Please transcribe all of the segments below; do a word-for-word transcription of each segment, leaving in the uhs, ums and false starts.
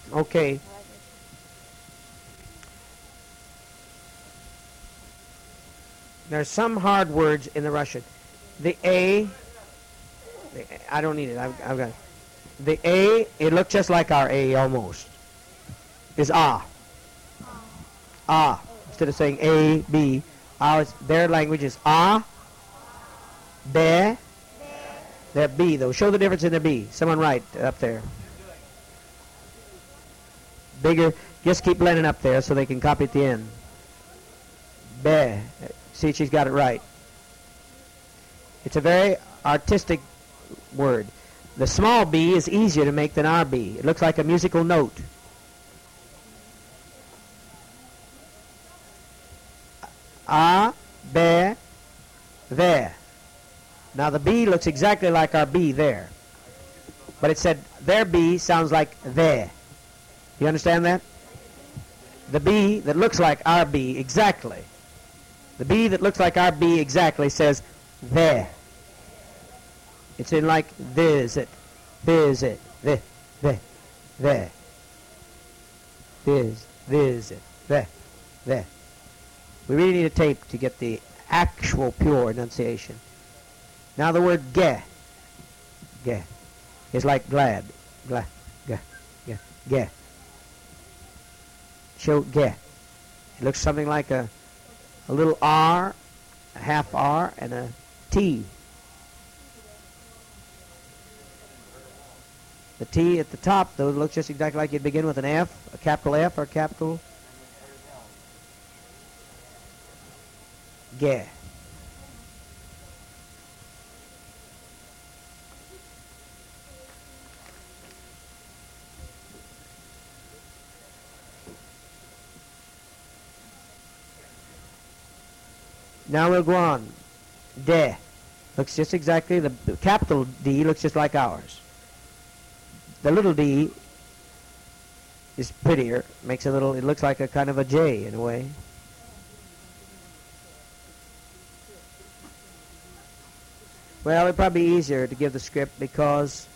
Okay. There's some hard words in the Russian. The A, I don't need it. I've, I've got it. The A, it looks just like our A almost. Is ah. Ah. Instead of saying A, B, ours, their language is ah, be, their B though. Show the difference in their B. Someone write up there. Bigger. Just keep blending up there so they can copy at the end. Be. See, she's got it right. It's a very artistic word. The small B is easier to make than our B. It looks like a musical note. A, be, there. Now the B looks exactly like our B there. But it said their B sounds like there. You understand that? The B that looks like our B exactly. The B that looks like our B exactly says there. It's in like visit, visit, there, there, there. Viz, visit, there, there. We really need a tape to get the actual pure enunciation. Now the word ge, ge, is like glad, glad, ge, ge, ge. Show ge. It looks something like a, a little R, a half R, and a T. The T at the top, though, looks just exactly like you'd begin with an F, a capital F, or a capital Ge. Now we'll go on. De. Looks just exactly, the capital D looks just like ours. The little d is prettier, makes a little, it looks like a kind of a J in a way. Well, it'd probably be easier to give the script because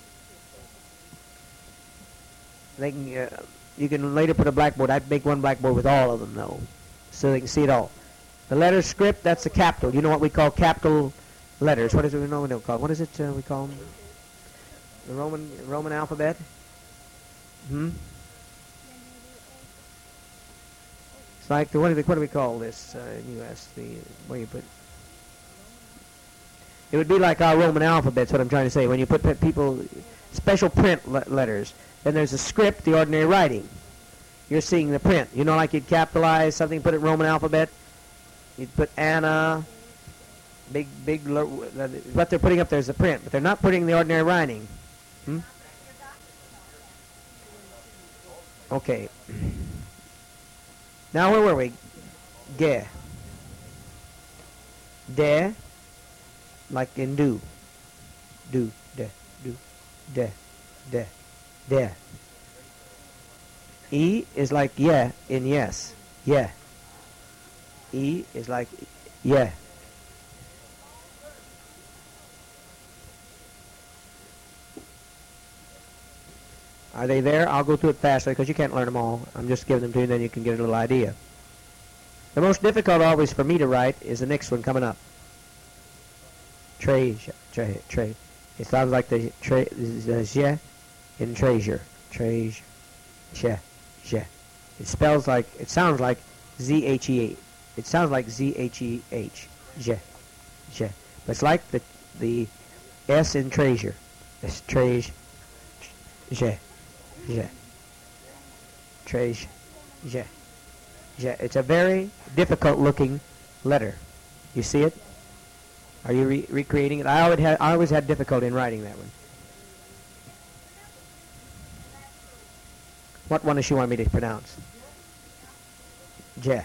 they can, uh, you can later put a blackboard. I'd make one blackboard with all of them, though, so they can see it all. The letter script, that's the capital. You know what we call capital letters. What is it we know we don't call? What is it uh, we call them? The Roman Roman alphabet? Hmm? It's like, the, what, do we, what do we call this uh, in U S? The, where you put... It would be like our Roman alphabet's what I'm trying to say. When you put people, special print le letters, then there's a script, the ordinary writing. You're seeing the print. You know, like you'd capitalize something, put it Roman alphabet. You'd put Anna, big, big, what they're putting up there is the print, but they're not putting the ordinary writing. Hmm? Okay. Now where were we? Ge. De. Like in do. Do. De. Do. De. De. De. E is like yeah in yes. Yeah. E is like yeah. Are they there? I'll go through it faster because you can't learn them all. I'm just giving them to you and then you can get a little idea. The most difficult always for me to write is the next one coming up. Treasure. Tre tre. It sounds like the tre the je in treasure. Treasure. Je. Je. It spells like, it sounds like Z H E A. It sounds like Z H E H. Je. Je. But it's like the the S in treasure. It's treasure. Je. Je. Treasure. Je. Je. It's a very difficult looking letter. You see it? Are you re recreating it? I always had I always had difficulty in writing that one. What one does she want me to pronounce? Je.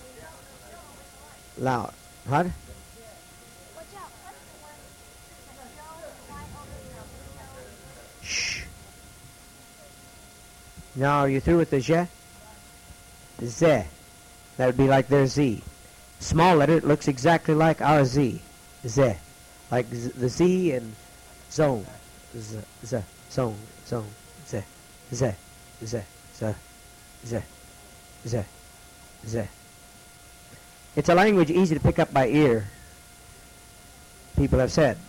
Loud. What? Shh. Now, are you through with the je? Z. That would be like their Z. Small letter, it looks exactly like our Z. Z. Like z the Z in zone. Z. Z. Zone. Zone. Z. Z. Z, Z, Z, Z, Z. It's a language easy to pick up by ear, people have said.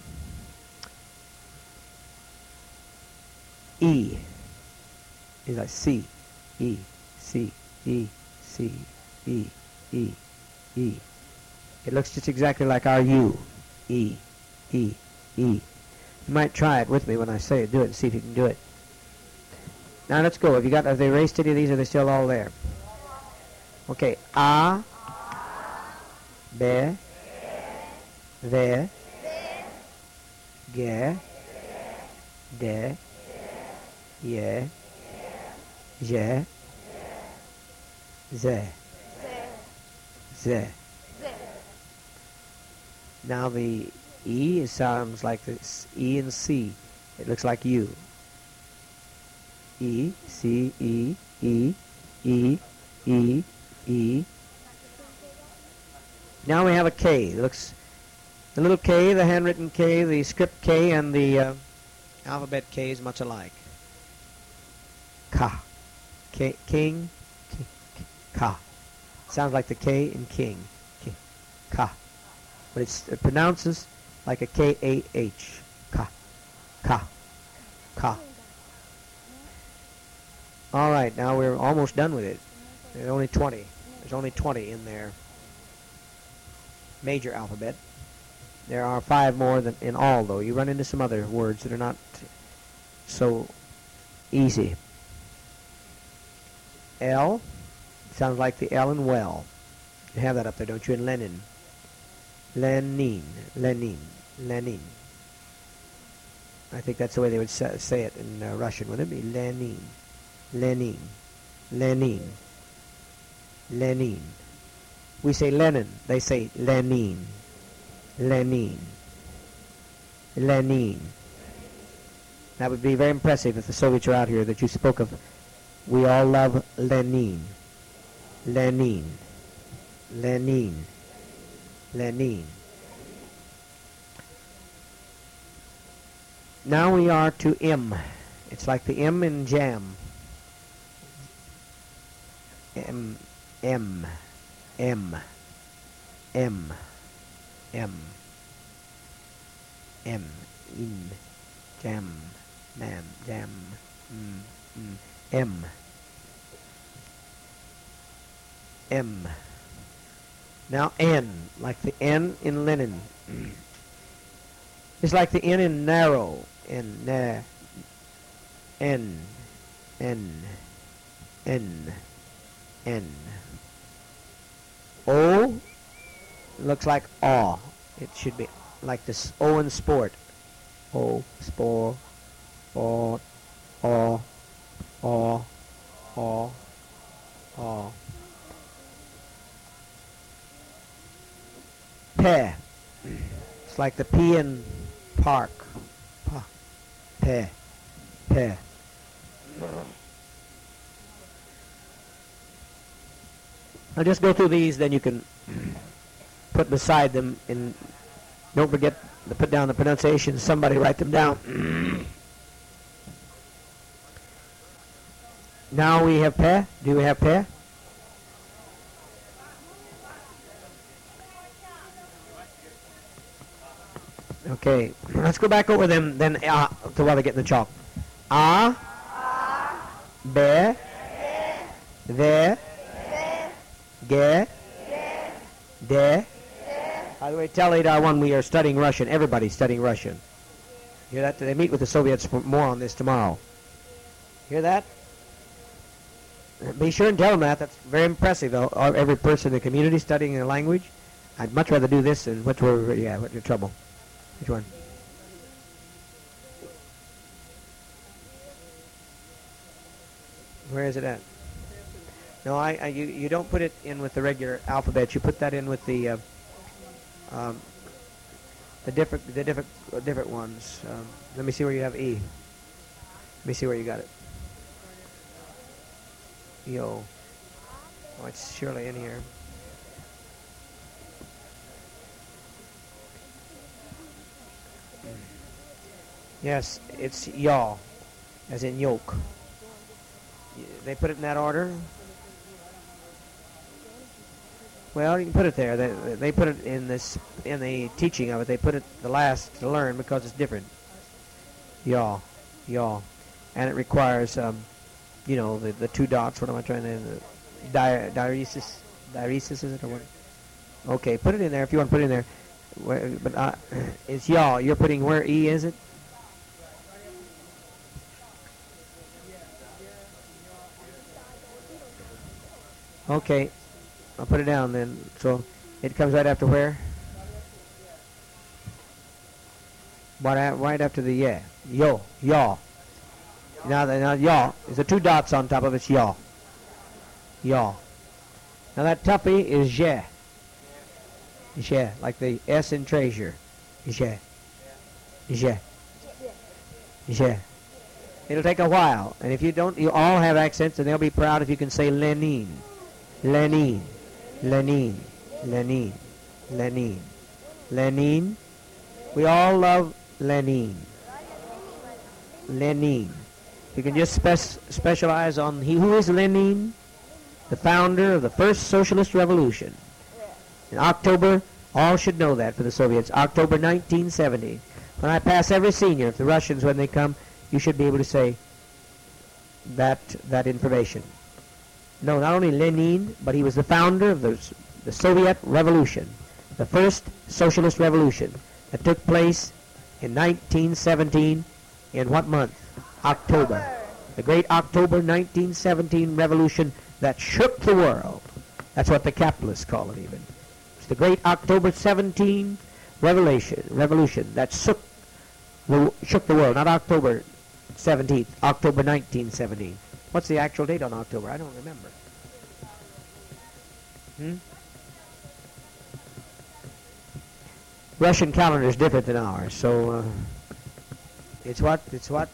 E is like C, E, C, E, C, E, E, E. It looks just exactly like our U. E, E, E. You might try it with me when I say it. Do it and see if you can do it. Now let's go. Have you got, have they erased any of these, or are they still all there? Okay. A, B, V, G, D, Y, J, Z, Z. Now the E sounds like this. E and C. It looks like U. E, C, E, E, E, E, E. Now we have a K. It looks, the little K, the handwritten K, the script K, and the uh, alphabet K is much alike. Ka. K, king, K, K, Ka. Sounds like the K in king. K, Ka. But it's, it pronounces like a K A H. Ka. Ka. Ka. All right, now we're almost done with it. There's only twenty. There's only twenty in there. Major alphabet. There are five more than in all, though. You run into some other words that are not so easy. L. Sounds like the L in well. You have that up there, don't you? In Lenin. Lenin. Lenin. Lenin. I think that's the way they would sa say it in uh, Russian, wouldn't it be? Lenin. Lenin. Lenin. Lenin. We say Lenin. They say Lenin. Lenin. Lenin. That would be very impressive if the Soviets are out here that you spoke of. We all love Lenin. Lenin. Lenin. Lenin. Now we are to M. It's like the M in jam. M. M. M. M. M. M. In. Jam. Mam. Jam. Mm. Mm. M. M. Now N, like the N in Lenin. It's like the N in narrow. N. Na. N. N. N. N. O looks like aw. It should be like this O in sport. O, spore, or, aw, aw, aw, aw. Pe. It's like the P in park. Pa. Pe. Pe. I'll just go through these, then you can put beside them, and don't forget to put down the pronunciations. Somebody write them down. Now we have pe. Do we have pe? Okay, let's go back over them then uh, to while they get in the chalk. A, be, ve, ge, de. By the way, tell eight R one we are studying Russian. Everybody's studying Russian. Hear that? They meet with the Soviets for more on this tomorrow. Hear that? Be sure and tell them that. That's very impressive. Though. Every person in the community studying a language. I'd much rather do this than what's where, yeah, what's your trouble? Which one? Where is it at? No, I, I you, you don't put it in with the regular alphabet. You put that in with the uh, um, the different the different uh, different ones. Um, let me see where you have E. Let me see where you got it. Yo. Oh, it's surely in here. Yes, it's yaw, as in yolk. They put it in that order. Well, you can put it there. They, they put it in this in the teaching of it. They put it the last to learn because it's different. Yaw, yaw, and it requires, um, you know, the the two dots. What am I trying to? Uh, di- diaresis, diaresis is it or what? Okay, put it in there if you want to put it in there. Where, but uh, it's yaw. You're putting where e is it? Okay, I'll put it down then. So it comes right after where? Right, right after the yeah. Yo, yaw. Now, the, now yaw. There's the two dots on top of it. Yaw. Yaw. Now that tuppy is yeah. Yeah, like the S in treasure. Yeah. Yeah. Yeah. It'll take a while. And if you don't, you all have accents, and they'll be proud if you can say Lenin. Lenin. Lenin. Lenin. Lenin. Lenin. We all love Lenin. Lenin. You can just spec- specialize on he who is Lenin, the founder of the first socialist revolution. In October, all should know that for the Soviets, October nineteen seventy. When I pass every senior, if the Russians, when they come, you should be able to say that that information. No, not only Lenin, but he was the founder of the, the Soviet Revolution, the first socialist revolution that took place in nineteen seventeen. In what month? October. The great October nineteen seventeen revolution that shook the world. That's what the capitalists call it even. It's the great October seventeenth revolution, revolution that shook the, shook the world. Not October seventeenth, October nineteen seventeen. What's the actual date on October? I don't remember. Hmm? Russian calendar is different than ours, so uh, it's what? It's what?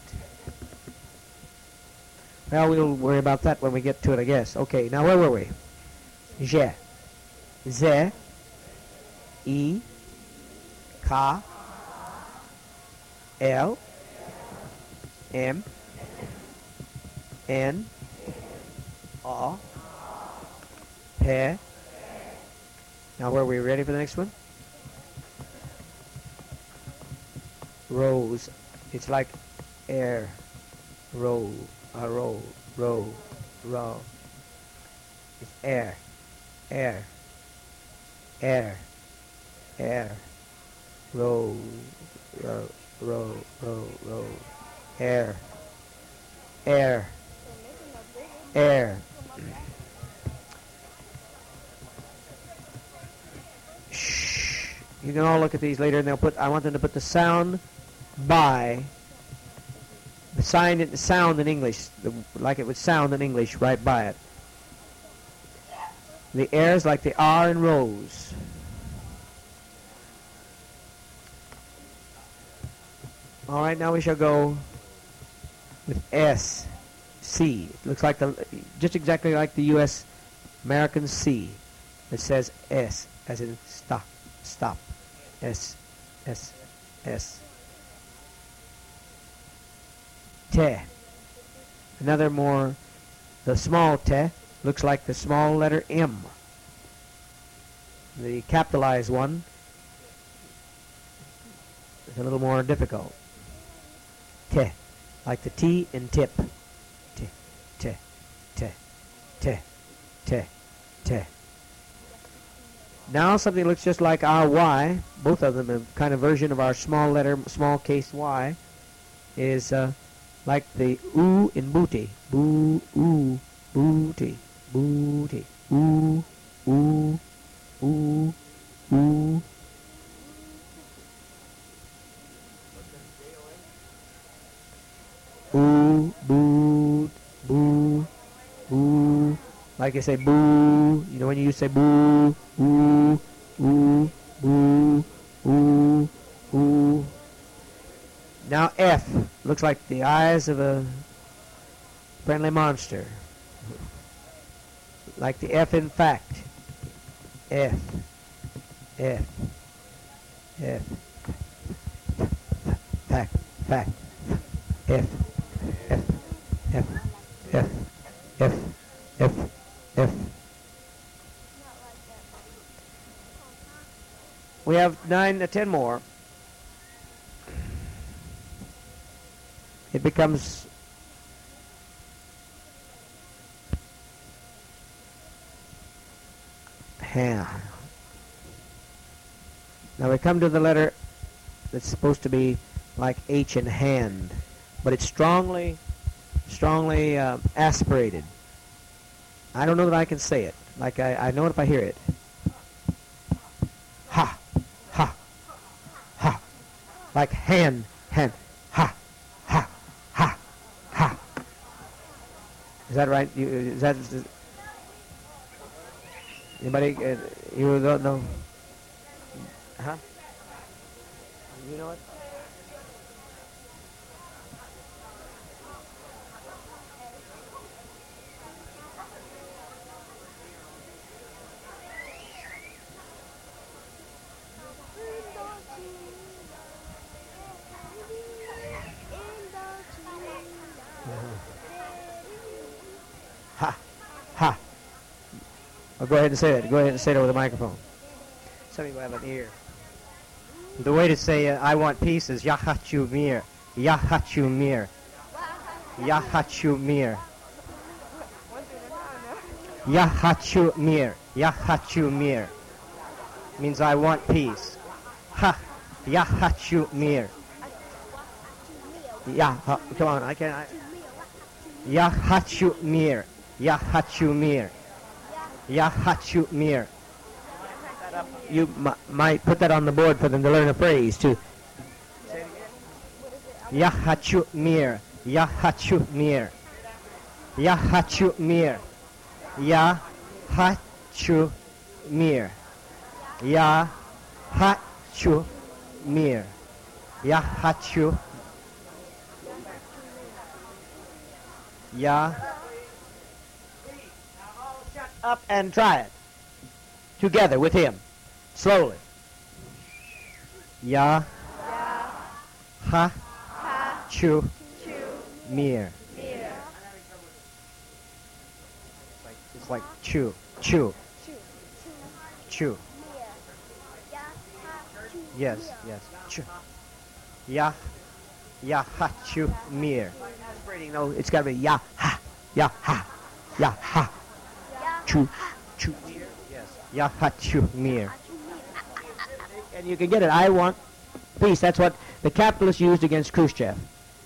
Well, we'll worry about that when we get to it, I guess. Okay, now where were we? Je. Ze. E. Ka. L. M. N. A. Pe. Now, were we ready for the next one? Rose. It's like air. Roll. A roll. Roll. Roll. It's air. Air. Air. Air. Roll. Roll. Roll. Roll. Roll. Air. Air. Air. Shh. You can all look at these later, and they'll put. I want them to put the sound by the sign, the sound in English, the, like it would sound in English, right by it. The airs like the R in rose. All right, now we shall go with S, C. It looks like the, just exactly like the U S American C. It says S, as in stop, stop. S, S, S. Te. Another more, the small te looks like the small letter M. The capitalized one is a little more difficult. Te, like the T in tip. Te, te, te, te, te, te. Now something looks just like our Y, both of them a kind of version of our small letter, small case Y, is uh, like the oo in booty. Boo, oo, booty, booty, oo, oo, oo, oo. Ooh, boo, boo, boo. Like you say boo, you know when you say boo, ooh, ooh, boo, ooh, ooh. Now F looks like the eyes of a friendly monster. Like the F in fact. F, F, F, fact, fact, F, F, F, F, nine, uh, ten more. It becomes hand. Now we come to the letter that's supposed to be like H in hand, but it's strongly, strongly uh, aspirated. I don't know that I can say it. Like I, I know it if I hear it. Ha, ha, ha. Like hand, hand. Ha, ha, ha, ha. Is that right? You, is that is, anybody? Uh, you don't know? Huh? You know it? Ha, ha. Well, go ahead and say it. Go ahead and say it over the microphone. Some people have an ear. The way to say uh, I want peace is Yahachumir. Yahachumir. Yahachumir. Yahachumir. Yahachumir. Means I want peace. Ha. Yahachumir. Yeah, ha, come on. I can't. I, Yahachumir. Yahachumir. Yahachumir. you m- might put that on the board for them to learn a phrase too. Yahachumir. Yahachumir. Yahachumir. Yahachumir. Yahachumir. Yahachu. Yah. Up and try it together with him, slowly. Yah. Ha. Chu. Mir. It's like chew. Chew. Chew. Yes, yes. Chew. Yah. Yahachu mir. Aspirating, no, it's got to be ya ha, ya ha, ya ha, chu, chu. Yes. Yahachu mir. And you can get it. I want peace. That's what the capitalists used against Khrushchev.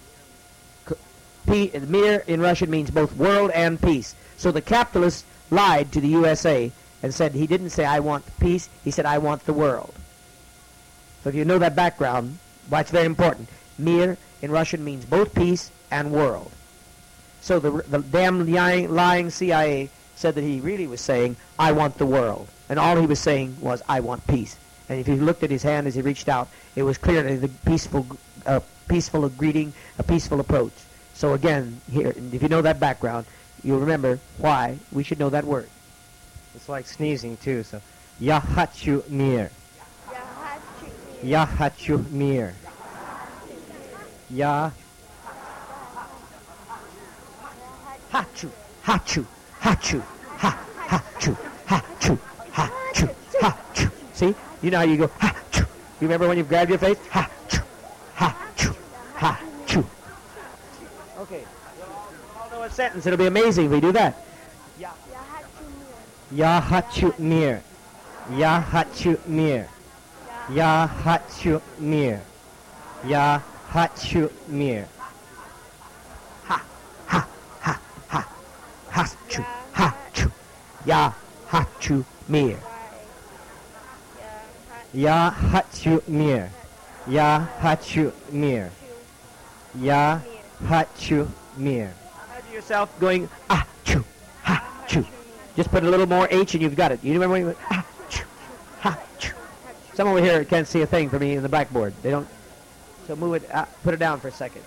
P, mir in Russian means both world and peace. So the capitalists lied to the U S A and said he didn't say I want peace. He said I want the world. So if you know that background, why it's very important. Mir in Russian means both peace and world. So the, the damn lying, lying C I A said that he really was saying, I want the world. And all he was saying was, I want peace. And if you looked at his hand as he reached out, it was clearly the peaceful, uh, peaceful greeting, a peaceful approach. So again, here, if you know that background, you'll remember why we should know that word. It's like sneezing too, so. Yahachu mir. Yahachu mir. Yah. Hachu, hachu, hachu, ha, hachu, hachu, hachu, hachu. See? You know how you go, hachu. You remember when you grabbed your face? Hachu, hachu, hachu. Okay. I'll know a sentence. It'll be amazing if we do that. Yahachu mir. Yahachu mir. Yahachu mir. Yahachu mir. Ha, ha, ha, ha. Hachu, hachu. Ya, hachu, mir. Yahachu mir. Yahachu mir. Yahachu mir. Imagine yourself going, ah, choo, ha, choo. Just put a little more H and you've got it. You remember when you went, ah, choo, ha, choo. Some over here can't see a thing for me in the blackboard. They don't. So move it, uh, put it down for a second.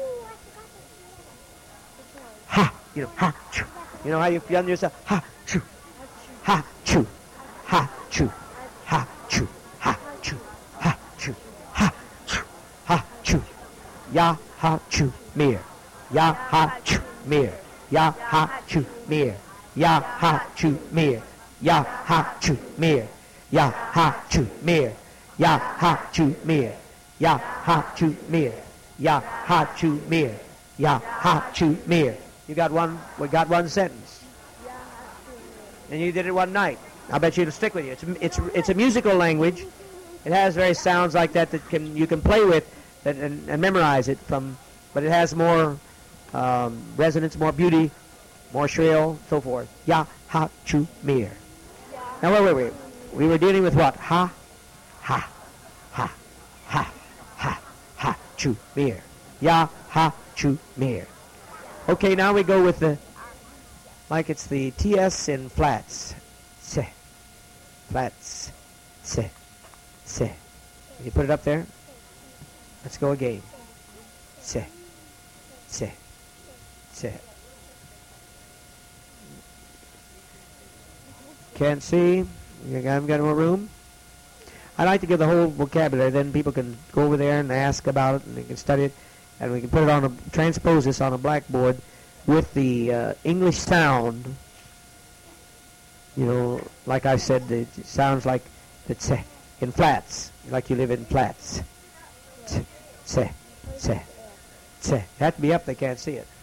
Ha, you know, ha, choo. You know how you've done yourself? Ha, choo, ha, choo, ha, choo, ha, choo, ha, choo, ha, choo, ha, choo, ha, choo. Ya, ha, choo, mir. Ya, ha, choo, mir. Ya, ha, choo, mir. Ya, ha, choo, mir. Ya, ha, choo, mir. Ya, ha, choo, mir. Ya ha chu mir. Ya ha chu mir. Ya ha chu mir. Ya ha chu mir. You got one. We got one sentence. And you did it one night. I bet you it'll stick with you. It's it's it's a musical language. It has various sounds like that that can you can play with that and, and memorize it from. But it has more um, resonance, more beauty, more shrill, so forth. Ya ha chu mir. Now wait wait wait. We were dealing with what? Ha, ha, ha, ha, ha, ha chu mir. Ya ha chu mir. Okay, now we go with the like it's the T S in flats. Se. Flats. Se. Se. Can you put it up there? Let's go again. Se. Se. Se. Can't see. You haven't got more room? I like to give the whole vocabulary, then people can go over there and ask about it, and they can study it, and we can put it on a, transpose this on a blackboard with the uh, English sound. You know, like I said, it sounds like it's uh, in flats, like you live in flats. Se, se, se, se. It has to be up, they can't see it.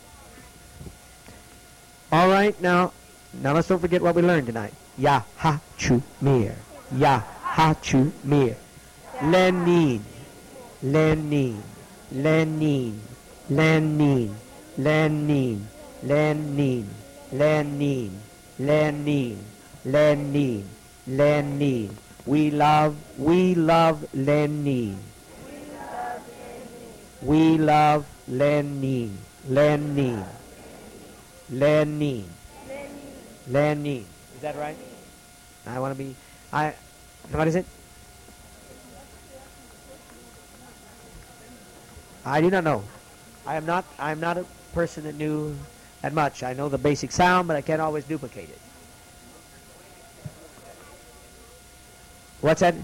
All right, now, now let's don't forget what we learned tonight. Ya ha chu mir. Ya ha chu mir. Lenin. Lenin. Lenin. Lenin. Lenin. Lenin. Lenin. Lenin. Lenin. Lenin. We love, we love Lenin. We love Lenin. Lenin. Lenin. Lenin. Is that right? I want to be, I, what is it? I do not know. I am not, I am not a person that knew that much. I know the basic sound, but I can't always duplicate it. What's that?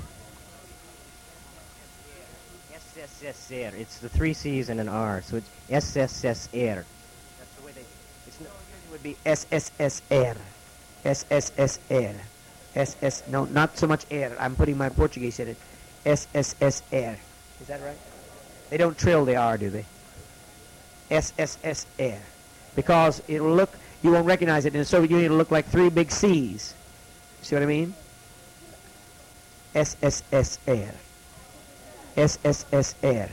S S S R. It's the three C's and an R, so it's S S S R. That's the way they, it's not, It would be S S S R. S S S R. S S, no, not so much air. I'm putting my Portuguese in it. S S S R. Is that right? They don't trill the R, do they? S S S R. Because it'll look, you won't recognize it. In the Soviet Union, it'll look like three big C's. See what I mean? S S S R. S S S R.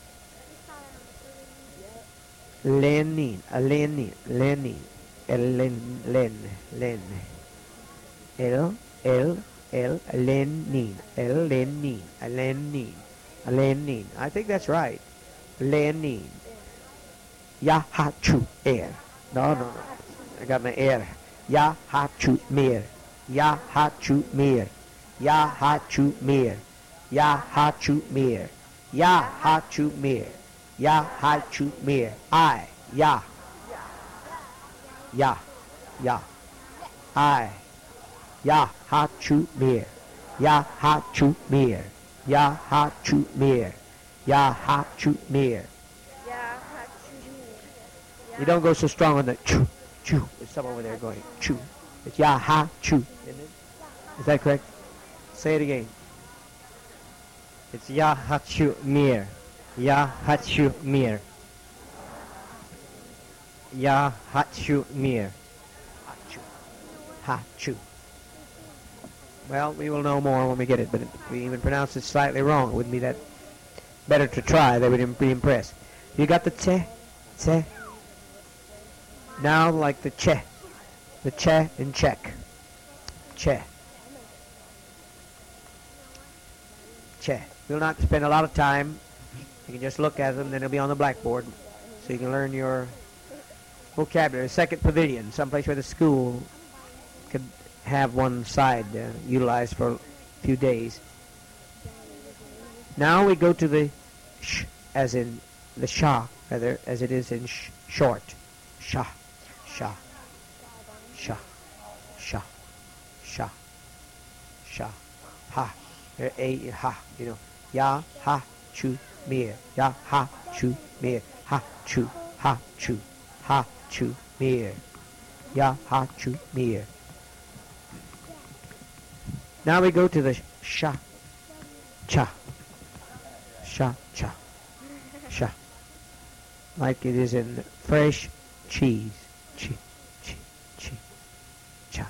Lenin. A Lenin. Lenin. El Len. Len. Len. El. El. El. Lenin. El Lenin. A Lenin. A Lenin. I think that's right. Lenin. Ya ha chu air. No, no, no. I got my air. Ya ha chu mir. Ya ha chu mir. Ya ha chu mir. Ya ha chu mir. Ya ha chu mir. Ya ha chu mir. I. Ya. Ya. Ya. I. Ya ha chu mir. Ya ha chu mir. Ya ha chu mir. Ya ha chu mir. You don't go so strong on the choo, choo. There's some over there going choo. It's ya ha choo. Isn't it? Is that correct? Say it again. it's Ya Hachu Mir. Ya Hachu Mir. Ya Hachu Mir. Ha choo. Ha choo. Well, we will know more when we get it, but if we even pronounce it slightly wrong, it wouldn't be that better to try. They would be impressed. You got the che, che. Now, like the che, the che in Czech. Che. Che. We'll not spend a lot of time. You can just look at them, then it'll be on the blackboard, so you can learn your vocabulary. Second pavilion, someplace where the school could have one side uh, utilized for a few days. Now we go to the sh, as in the sha, rather, as it is in sh, short. Sha, sha, sha, sha, sha, sha, ha. There, a, ha, you know. Ya, ha, chu, mir. Ya, ha, chu, mir. Ha, chu, ha, chu, ha, chu, mir. Ya, ha, chu, mir. Now we go to the sha, cha, sha, cha, sha. Like it is in fresh cheese. Chi, chi, chi, cha.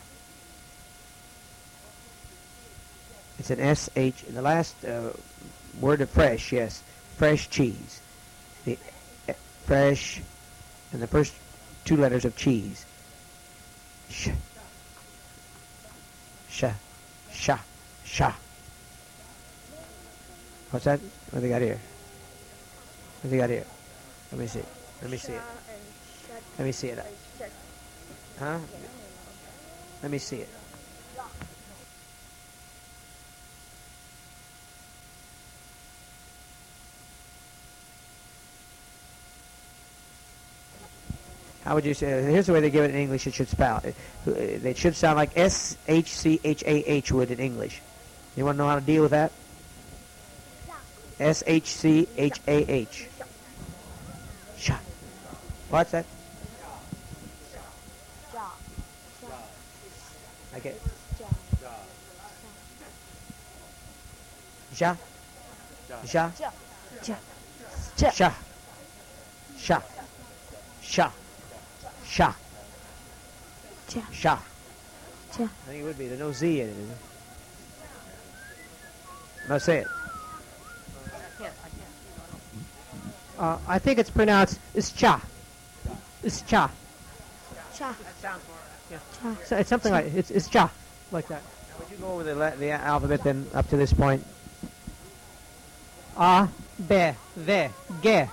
It's an S H in the last uh, word of fresh, yes. Fresh cheese. The uh, fresh and the first two letters of cheese. Sh. Sha. Sha. Sha. What's that? What they got here? What they got here? Let me see. Let me see it. Let me see it. Huh? Let me see it. How would you say? Here's the way they give it in English. It should spell. It, it should sound like S H C H A H would in English. You want to know how to deal with that? S H C H A H. Sha. What's that? I get. Ja. Ja. Ja. Sha. Sha. Sha. Sha. Ja. Sha. Ja. I think it would be. There's no Z in it, is there? No, say it. Uh, I think it's pronounced ischa. Ischa. Cha. Yeah. Cha. So it's something like it's ischa, like that. Now, would you go over the le- the alphabet then up to this point? A, B, V, G.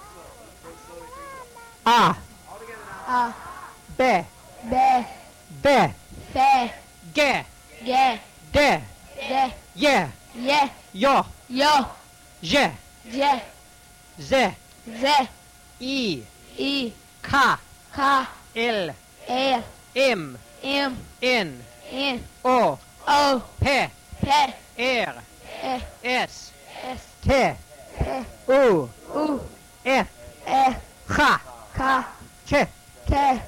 A, A. B, B. B, B. G, G. D, D. Y, Y. Yo, Yo. J, J. Z, Z. I, I. K, K. L, L. M, M. N, N. O, O. P, P. R, E. S, S. T, T. U, U. F, E. H, K. Ch, K.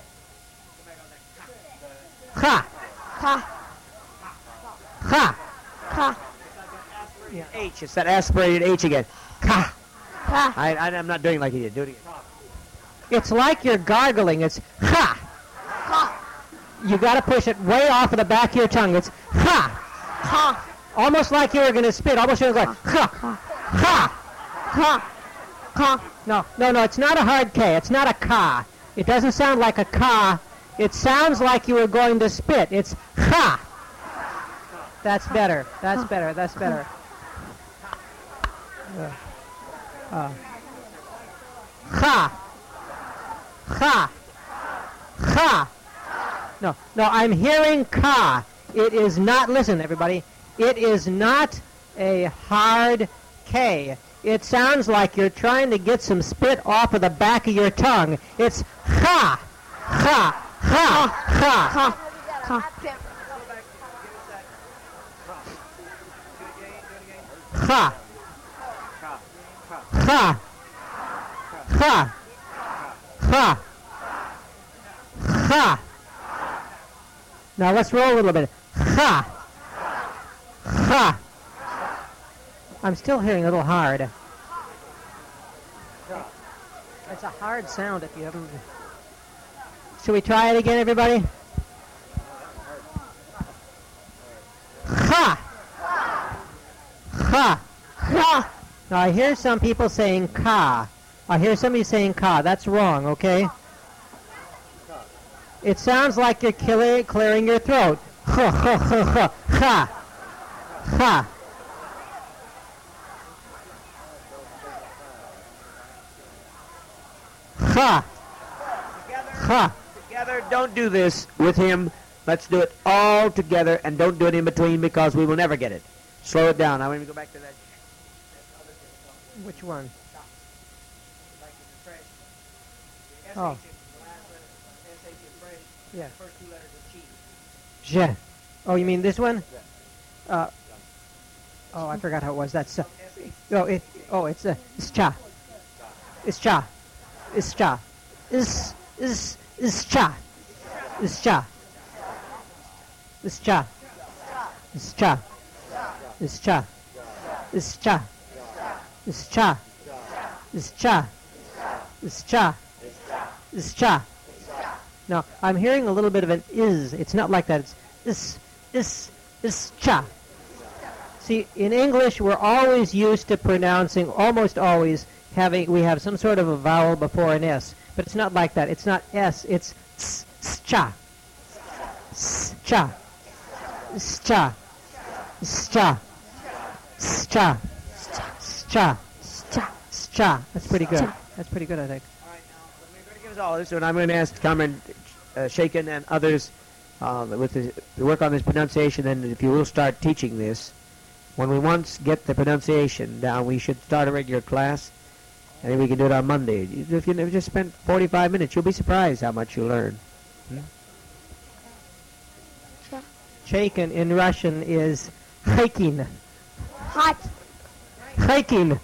H, K. H. K. Yeah. H. It's that aspirated H again. Ka. K. I, I, I'm not doing like you did. Do it again. It's like you're gargling. It's ha. K. You got to push it way off of the back of your tongue. It's ha. K. Almost like you were going to spit. Almost you're like ha. Ha. K. No, no, no. It's not a hard K. It's not a ka. It doesn't sound like a ka. It sounds like you were going to spit. It's ha. That's better. That's better. That's better. Uh, uh. Ha. Ha. Ha. No, no, I'm hearing ka. It is not, listen everybody, it is not a hard K. It sounds like you're trying to get some spit off of the back of your tongue. It's ha. Ha. Ha. Ha. K. Ha. Ha. Ha. Ha. Ha. Now let's roll a little bit. Ha. Ha. I'm still hearing a little hard. It's a hard sound if you haven't. Should we try it again, everybody? Ha. Ha. Ha. Now I hear some people saying ka. I hear somebody saying ka. That's wrong, okay? It sounds like you're killing, clearing your throat. Ha, ha, ha, ha, ha. Ha. Ha. Ha. Together, don't do this with him. Let's do it all together and don't do it in between because we will never get it. Slow it down. I want to go back to that. Which one? Oh. Yeah. First two letters of cheese. Je. Oh, you mean this one? Uh, oh, I forgot how it was. That's uh, oh, it, oh, it's uh, it's cha. It's cha. It's cha. It's it's it's cha. It's cha. It's cha. It's cha. It's cha. This is cha. This is cha. This is cha. This is cha. This is cha. Now, I'm hearing a little bit of an is. It's not like that. It's this, this, this cha. See, in English, we're always used to pronouncing, almost always, having, we have some sort of a vowel before an S. But it's not like that. It's not S. It's s, s cha. S cha. S cha. S cha. S cha. S cha. S cha. That's pretty good. That's pretty good, I think. All right, now, we're going to give us all this, and I'm going to ask Cameron, uh, Shaken, and others uh, with the, to work on this pronunciation, and if you will start teaching this. When we once get the pronunciation down, we should start a regular class, and then we can do it on Monday. If you just spend forty-five minutes, you'll be surprised how much you learn. Hmm? Yeah. Shaken in Russian is hiking. Hot. Hiking.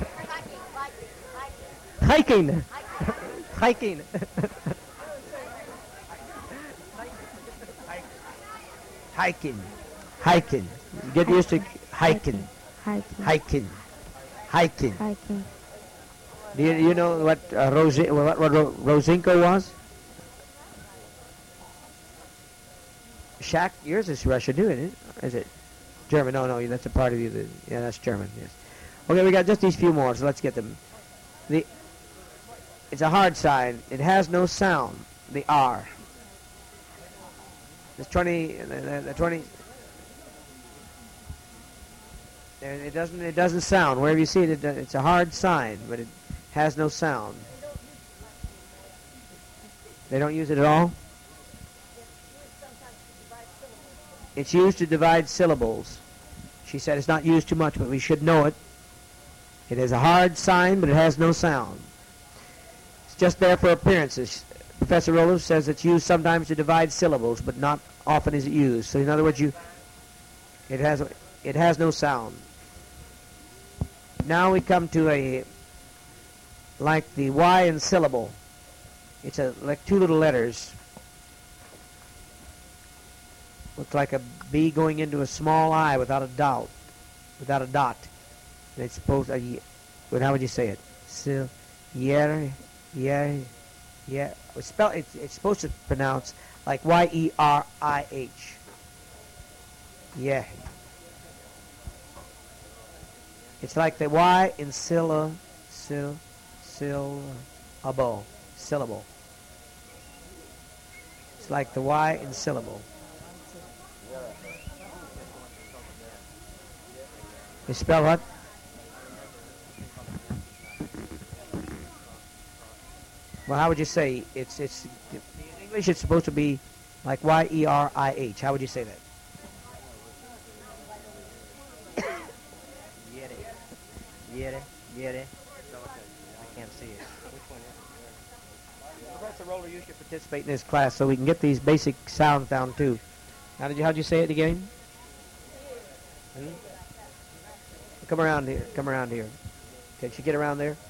Hiking. Hiking. Hiking. Hiking. Get used to hiking. Hiking. Hiking. Hiking. Hiking. Do you, you know what uh, Rosi- what, what Ro- Rosinko was? Shack. Yours is Russian, isn't it? Is it German? No, no, that's a part of you. That, yeah, that's German. Yes. Okay, we got just these few more, so let's get them. The it's a hard sign. It has no sound. The R. There's twenty. The, the, the twenty. And it doesn't. It doesn't sound. Wherever you see it, it, it's a hard sign, but it has no sound. They don't use it at all. It's used to divide syllables. She said it's not used too much, but we should know it. It is a hard sign, but it has no sound. It's just there for appearances. Professor Roloff says it's used sometimes to divide syllables, but not often is it used. So in other words, you, it has, it has no sound. Now we come to a, like the Y in syllable. It's a like two little letters. Looks like a B going into a small I without a dot, without a dot. And it's supposed to, well, how would you say it? So, yeah, yeah, yeah. It's, spell, it's, it's supposed to pronounce like Y E R I H. Yeah. It's like the Y in sylla, syll, syllable, syllable. It's like the Y in syllable. You spell what? Well, how would you say it's it's in English? It's supposed to be like Y E R I H. How would you say that? Yere. Yere. Yere. I can't see it. Which one is it? Professor Roller, you should participate in this class so we can get these basic sounds down too. How did you? How'd you say it again? Hmm? Come around here. Come around here. Can she get around there?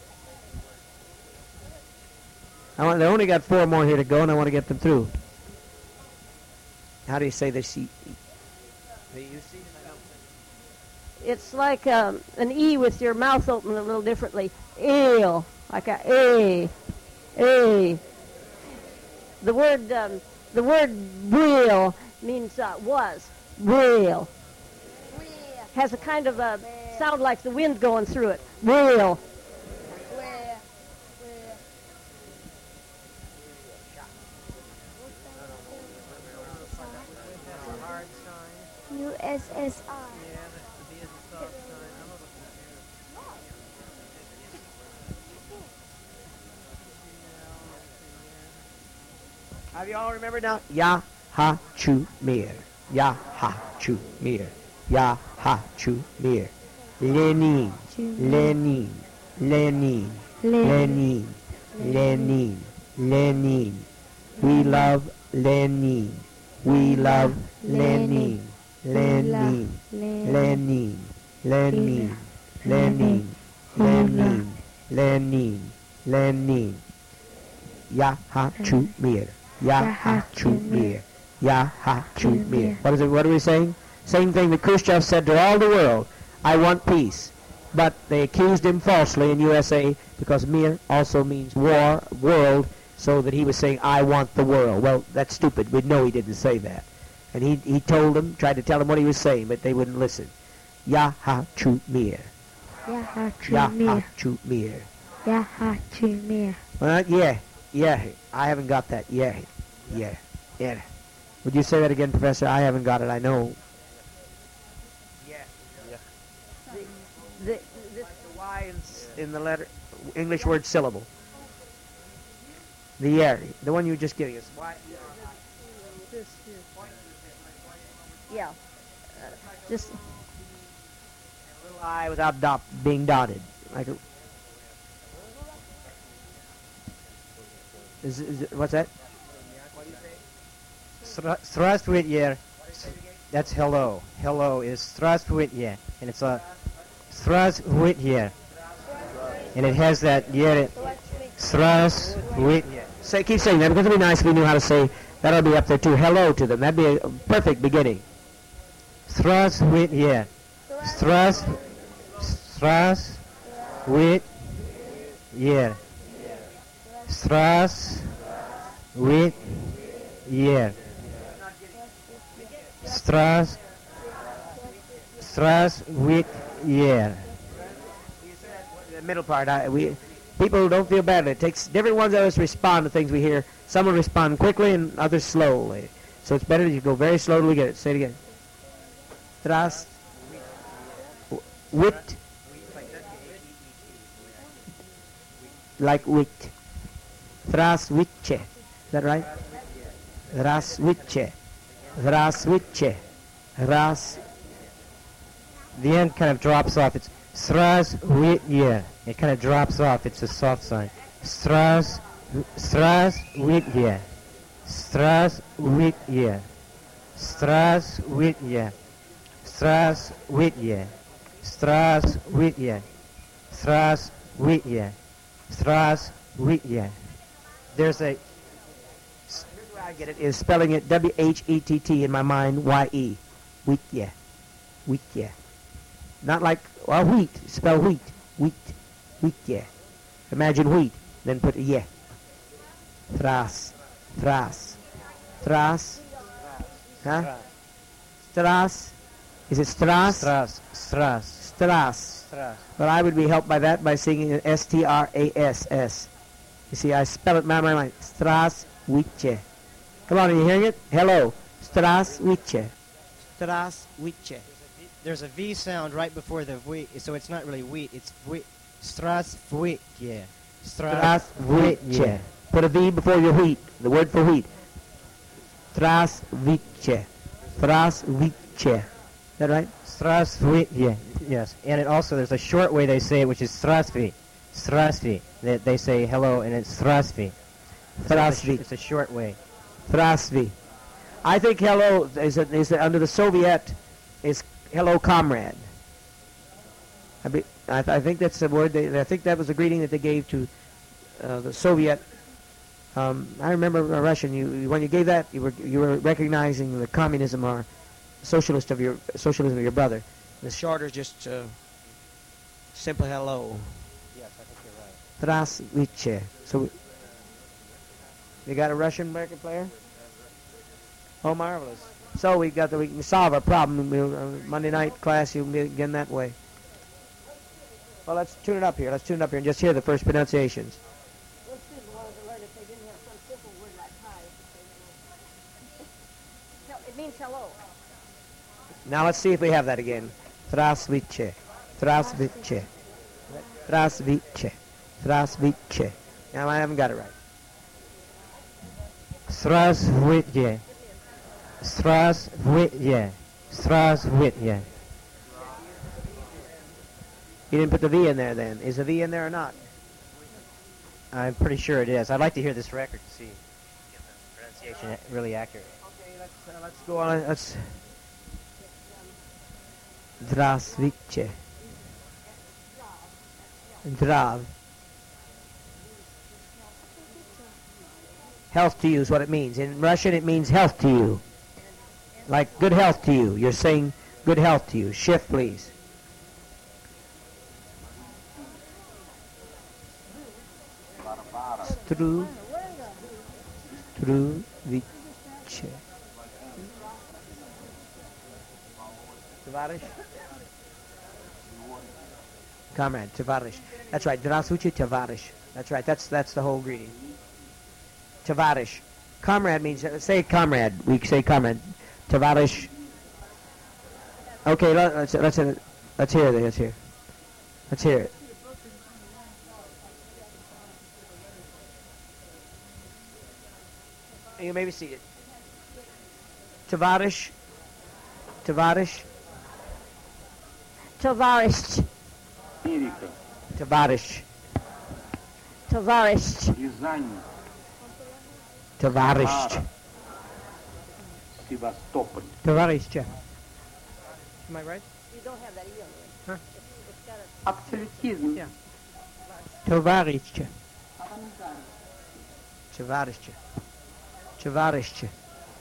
I want. They only got four more here to go, and I want to get them through. How do you say this? E- the U C? It's like um, an E with your mouth open a little differently. Ale, like a A, A. The word, um, the word real means uh, was real. Has a kind of a sound like the wind going through it. Real. U S S R. Have you all remembered now? Ya ha chu mir. Ya ha chu mir. Ya ha chu mir. Lenin. Lenin. Lenin. Lenin. Lenin. Lenin. We love Lenin. We love Lenin. Lenin. Lenin. Lenin. Lenin. Lenin. Lenin. Lenin. Ya ha chu mir. Ya ha chu mir. Ya ha chu mir. What is it? What are we saying? Same thing that Khrushchev said to all the world. I want peace. But they accused him falsely in U S A because mir also means war, world, so that he was saying, I want the world. Well, that's stupid. We know he didn't say that. And he he told them, tried to tell them what he was saying, but they wouldn't listen. Yaha chu mir. Yaha Yaha Chumir. chu mir. Yaha Chumir. Well, yeah, yeah. I haven't got that. Yeah, yeah, yeah. Would you say that again, Professor? I haven't got it. I know. The, this, The Y in, s- in the letter, English word syllable. The yer, the one you were just giving us. Y. yeah. Uh, just Little I without dot being dotted. Like a, is, is it, what's that? Straswitje. That's hello. Hello is Straswitje. And it's a Straswitje. And it has that yer. Straswitje. Say, keep saying that because it'd be nice if we knew how to say. That'll be up there too. Hello to them. That'd be a perfect beginning. Straswitje. Stras. Straswitje. Straswitje. Stras. Straswitje. The middle part, I, we people don't feel bad. It takes different ones of us respond to things we hear. Some will respond quickly and others slowly. So it's better if you go very slowly to get it. Say it again. Tras. Wit. Like wit. Thraswitche. Is that right? Thraswitche. Thraswitche. Ras. The end kind of drops off. It's Straswitje. It kind of drops off. It's a soft sign. Stras. Straswitje. Straswitje. Straswitje. Straswitje. Straswitje. Straswitje. Straswitje. There's a I get it is spelling it W H E T T in my mind, Y E. Wheat, yeah. Wheat, yeah. Not like, well, wheat. Spell wheat. Wheat. Wheat, yeah. Imagine wheat. Then put a yeah. Thras. Thras. Thras. Huh? Stras. Is it Stras? Stras. Stras. Stras. Stras. Well, I would be helped by that by singing it S T R A S S. You see, I spell it in my mind. Straswitche. Come on, are you hearing it? Hello. Straswitche. Straswitche. There's a V sound right before the wheat, so it's not really wheat. It's wheat. Straswitje. Straswitche. Put a V before your wheat. The word for wheat. Straswitche. Straswitche. Is that right? Straswitje. Yes. And it also, there's a short way they say it, which is Strasvi. Strasvi. They, they say hello, and it's Strasvi. Strasvi. It's a short way. Strasvi. I think hello is, a, is a, under the Soviet is hello comrade. I, be, I, th- I think that's the word. They, I think that was the greeting that they gave to uh, the Soviet. Um, I remember a Russian. You when you gave that, you were you were recognizing the communism or socialist of your socialism of your brother. The shorter is just uh, simple hello. Yes, I think you're right. Straswitche. So you got a Russian record player? Oh, marvelous. So we got the, we can solve our problem. We'll, uh, Monday night class, you'll begin that way. Well, let's tune it up here. Let's tune it up here and just hear the first pronunciations. it means hello. Now let's see if we have that again. Straswitche. Straswitche. Straswitche. Straswitche. Now I haven't got it right. Straswitje. Straswitje. Straswitje. You didn't put the V in there then. Is the V in there or not? I'm pretty sure it is. I'd like to hear this record to see get the pronunciation really accurate. Okay, let's, uh, let's go on. Let's. Straswitche. Zdrav. Health to you is what it means. In Russian, it means health to you. Like good health to you. You're saying good health to you. Shift, please. Stru. Struvice. Tavarish. Comrade, Tavarish. That's right. Здравствуйте, Tavarish. That's right. That's that's the whole greeting. Tavarish. Comrade means, uh, say comrade. We say comrade. Tavarish. Okay, let, let's let's let's hear it. Let's hear. Let's hear it. You maybe see it. Tavarish. Tavarish. Tavarish. Америка, Tavarish. Tavarish. Рязань, Tavarish. Самара, Севастополь. Tavarish. Am I right? You don't have that E on the end. Huh? It's got a Абсолютизм. Yeah. Tavarish. Tavarish. Tavarish.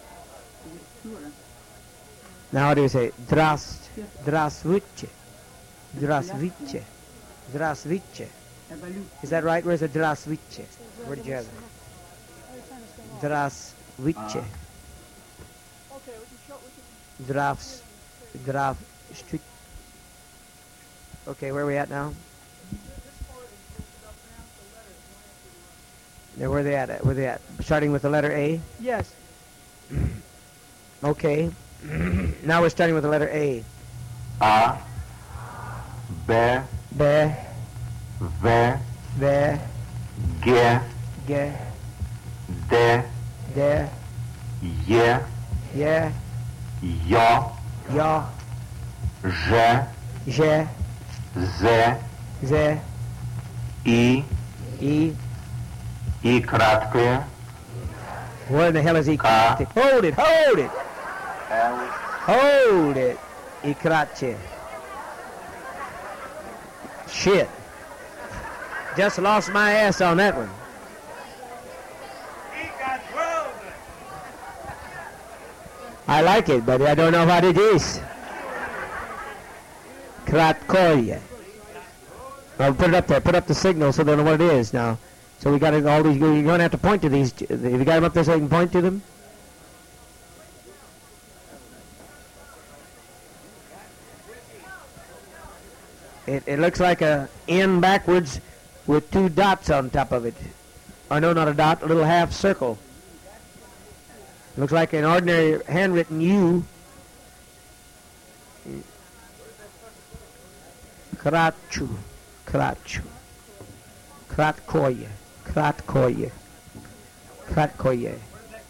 Now how do you say? Drast. Здравствуйте. Здравствуйте. Здравствуйте. Is that right? Where's the здравствуйте? Where did you have it? Здравствуйте. Здравс. Здравствуйте. Okay, where are we at now? There, where are they at? Where are they at? Starting with the letter A? Yes. Okay. Now we're starting with the letter A. А, Б, B, В, B, Г, G, Д, D, Е, Y, Ё, Y, Ж, J, З, Z, И, E. И краткое, Where in the hell is E? Ka. Hold it, hold it, Л, hold it. Ikrache. Shit. Just lost my ass on that one. I like it, but I don't know what it is. Kratkoye. Well, put it up there. Put up the signal so they know what it is now. So we got it, all these. You're going to have to point to these. Have you got them up there so you can point to them? It, it looks like a N backwards with two dots on top of it. Oh, no, not a dot, a little half circle. Looks like an ordinary handwritten U. Kratchu. Kratchu. Kratkoye. Kratkoye. Kratkoye.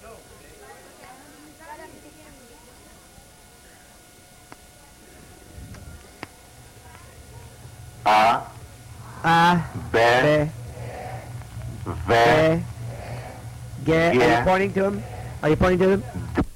А, A, Б, B, В, G. Are you Yeah. pointing to him? Are you pointing to them?